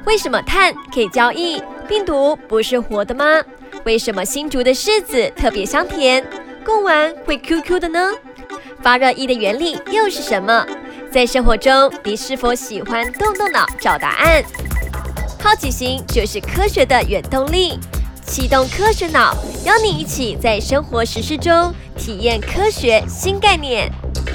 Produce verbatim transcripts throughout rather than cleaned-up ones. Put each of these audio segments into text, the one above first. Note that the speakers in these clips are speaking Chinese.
为什么碳可以交易？病毒不是活的吗？为什么新竹的柿子特别香甜？贡丸会 Q Q 的呢？发热衣的原理又是什么？在生活中，你是否喜欢动动脑找答案？好奇心就是科学的原动力。启动科学脑，邀你一起在生活实事中体验科学新概念。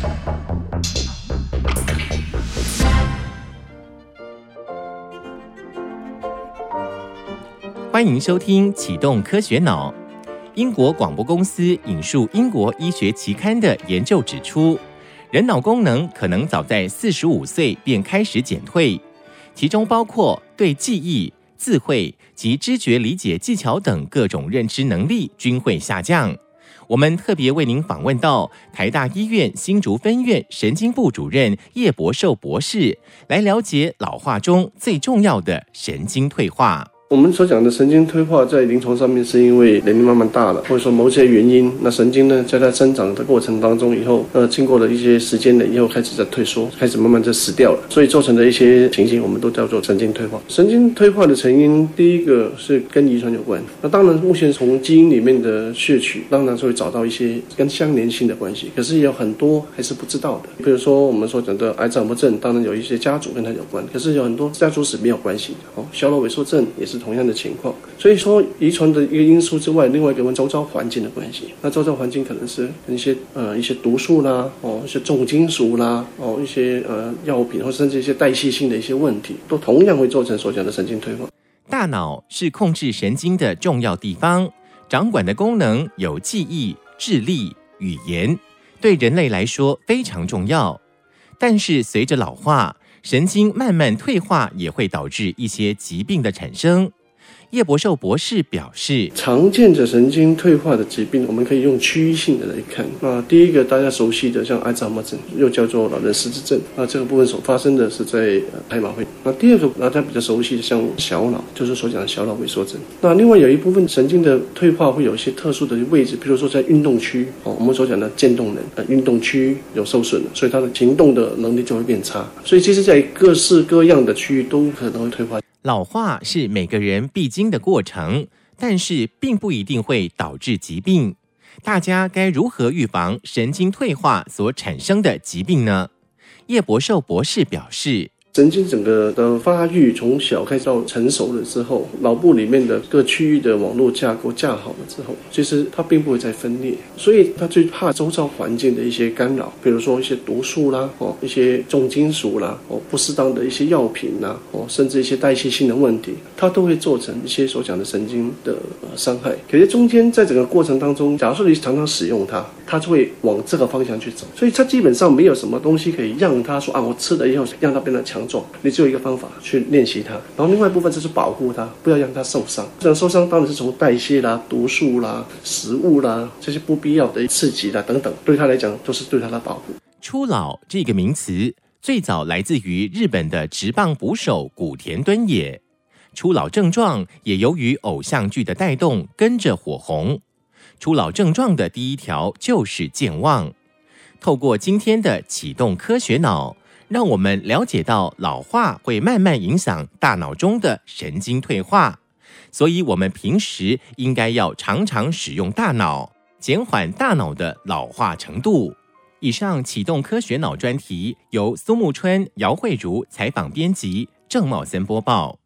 欢迎收听启动科学脑。英国广播公司引述英国医学期刊的研究指出，人脑功能可能早在四十五岁便开始减退，其中包括对记忆、智慧及知觉理解技巧等各种认知能力均会下降。我们特别为您访问到台大医院新竹分院神经部主任叶博寿博士，来了解老化中最重要的神经退化。 我们所讲的神经退化在临床上面是因为年龄慢慢大了，或者说某些原因，那神经呢在它生长的过程当中以后，呃，经过了一些时间了以后开始在退缩，开始慢慢在死掉了，所以造成的一些情形我们都叫做神经退化。神经退化的成因，第一个是跟遗传有关，那当然目前从基因里面的摄取，当然是会找到一些跟相连性的关系，可是也有很多还是不知道的。比如说我们所讲的癌症症，当然有一些家族跟它有关，可是有很多家族史没有关系的。哦，小脑萎缩症也是同样的情况，所以说遗传的一个因素之外，另外一个跟周遭环境的关系。那周遭环境可能是一些呃一些毒素啦，哦一些重金属啦，哦一些呃药品，或甚至一些代谢性的一些问题，都同样会造成所讲的神经退化。 大脑是控制神经的重要地方，掌管的功能有记忆、智力、语言，对人类来说非常重要。但是随着老化，神经慢慢退化也会导致一些疾病的产生。叶博寿博士表示， 常见的神经退化的疾病，我们可以用区域性的来看。那第一个大家熟悉的，像阿兹海默症，又叫做老人失智症，那这个部分所发生的是在海马回。那第二个大家比较熟悉的，像小脑，就是所讲的小脑萎缩症。那另外有一部分神经的退化会有一些特殊的位置，比如说在运动区，哦，我们所讲的渐冻人，呃，运动区有受损了，所以他的行动的能力就会变差。所以其实在各式各样的区域都可能会退化。 老化是每个人必经的过程，但是并不一定会导致疾病。大家该如何预防神经退化所产生的疾病呢？叶博寿博士表示， 神经整个的发育从小开始到成熟了之后，脑部里面的各区域的网络架构架好了之后，其实它并不会再分裂，所以它最怕周遭环境的一些干扰，比如说一些毒素啦，哦，一些重金属啦，哦，不适当的一些药品啦，哦，甚至一些代谢性的问题，它都会造成一些所讲的神经的呃伤害。可是中间在整个过程当中，假如说你常常使用它，它就会往这个方向去走，所以它基本上没有什么东西可以让它说啊，我吃了以后让它变得强。你只有一个方法去练习它，然后另外一部分就是保护它，不要让它受伤。这样受伤当然是从代谢啦、毒素啦、食物啦这些不必要的刺激啦等等，对它来讲都是对它的保护。 初老这个名词最早来自于日本的职棒捕手古田敦也，初老症状也由于偶像剧的带动跟着火红。初老症状的第一条就是健忘。透过今天的启动科学脑，让我们了解到老化会慢慢影响大脑中的神经退化，所以我们平时应该要常常使用大脑，减缓大脑的老化程度。以上启动科学脑专题由苏木春、姚慧茹采访编辑，郑茂森播报。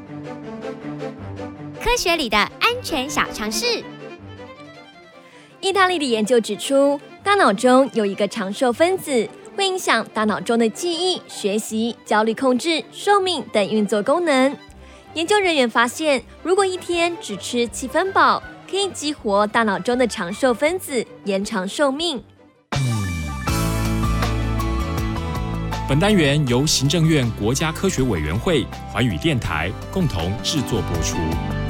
科学里的安全小常识。意大利的研究指出，大脑中有一个长寿分子，会影响大脑中的记忆、学习、焦虑控制、寿命等运作功能。研究人员发现，如果一天只吃七分饱，可以激活大脑中的长寿分子，延长寿命。 本单元由行政院国家科学委员会、环宇电台共同制作播出。